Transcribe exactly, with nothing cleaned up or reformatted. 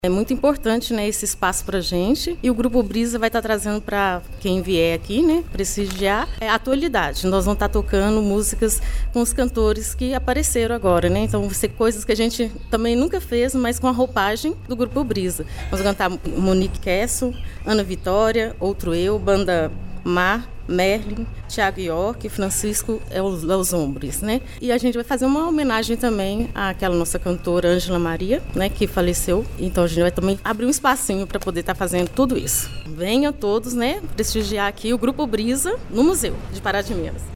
É muito importante, né, esse espaço para a gente, e o Grupo Brisa vai estar trazendo para quem vier aqui, né, prestigiar é, a atualidade. Nós vamos estar tocando músicas com os cantores que apareceram agora, né, então vão ser coisas que a gente também nunca fez, mas com a roupagem do Grupo Brisa. Nós vamos cantar Monique Kesso, Ana Vitória, Outro Eu, Banda Mar, Merlin, Thiago York, Francisco Los Ombres, né? E a gente vai fazer uma homenagem também àquela nossa cantora Ângela Maria, né, que faleceu. Então a gente vai também abrir um espacinho para poder estar fazendo tudo isso. Venham todos, né, prestigiar aqui o Grupo Brisa no Museu de Pará de Minas.